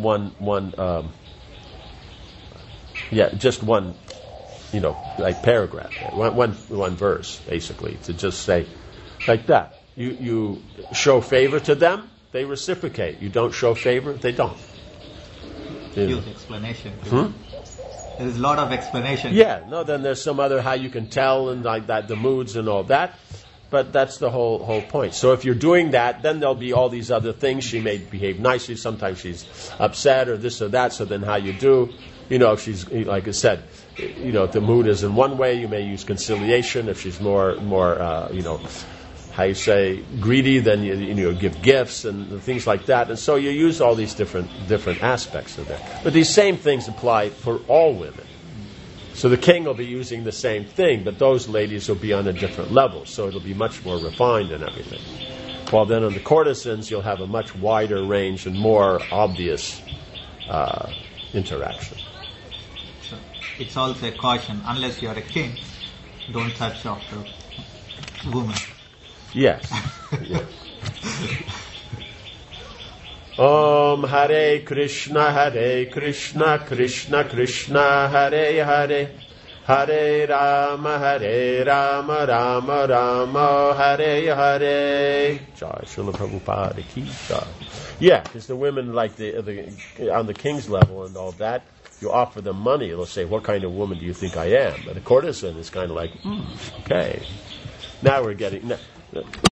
like paragraph, one verse, basically, to just say like that. You show favor to them, they reciprocate. You don't show favor, they don't. Huge explanation. There's a lot of explanation. Yeah, no, then there's some other how you can tell and like that, the moods and all that. But that's the whole point. So if you're doing that, then there'll be all these other things. She may behave nicely. Sometimes she's upset or this or that. So then how you do, if she's, like I said, if the mood is in one way, you may use conciliation. If she's more how you say, greedy, then you give gifts and things like that. And so you use all these different aspects of that. But these same things apply for all women. So the king will be using the same thing, but those ladies will be on a different level, so it'll be much more refined and everything. While then on the courtesans, you'll have a much wider range and more obvious interaction. So it's also a caution, unless you are a king, don't touch after woman. Yes. Yes. Om Hare Krishna, Krishna Krishna, Hare Hare, Hare Rama, Rama Rama, Hare Hare. Jai Srila Prabhupada ki jai. Yeah, because the women like the on the king's level and all that, you offer them money, they'll say, "What kind of woman do you think I am?" But a courtesan is kind of like, okay. Now we're getting.